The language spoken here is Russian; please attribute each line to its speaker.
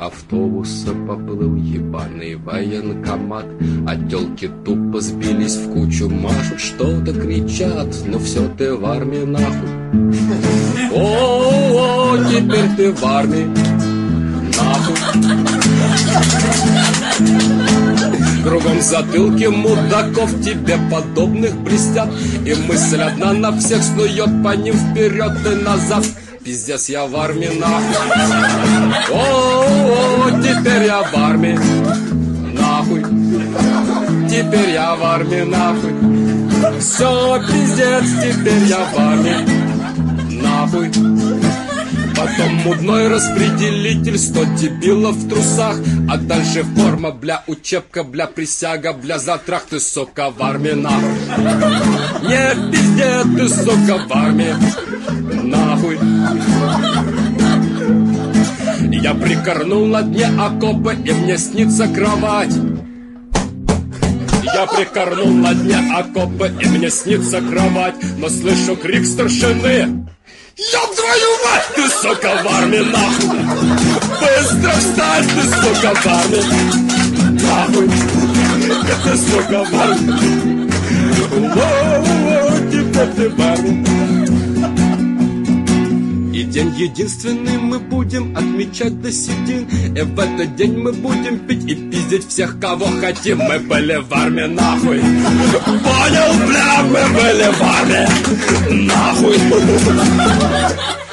Speaker 1: автобуса поплыл ебаный военкомат, а тёлки тупо сбились в кучу, машут, что-то кричат, но все ты в армии нахуй. О, теперь ты в армии нахуй. Кругом затылки мудаков тебе подобных блестят, и мысль одна на всех снует по ним вперед и назад. Пиздец, я в армии нахуй. О, теперь я в армии нахуй. Теперь я в армии нахуй. Все, пиздец, теперь я в армии нахуй. Потом мудной распределитель, 100 дебилов в трусах, а дальше форма, бля, учебка, бля, присяга, бля, затрах, ты, сука, в армии нахуй. Не пиздец, ты, сука, в армии нахуй. Я прикорнул на дне окопа, и мне снится кровать. Я прикорнул на дне окопа, и мне снится кровать, но слышу крик старшины: ёб твою мать, ты, сука, в армии нахуй! Быстро встань, ты, сука, в армии нахуй! Ты, сука, в армии! О, теперь ты в армии! И день единственный мы будем отмечать до седин, и в этот день мы будем пить и пиздить всех, кого хотим. Мы были в армии нахуй! Понял, бля, мы были в армии нахуй!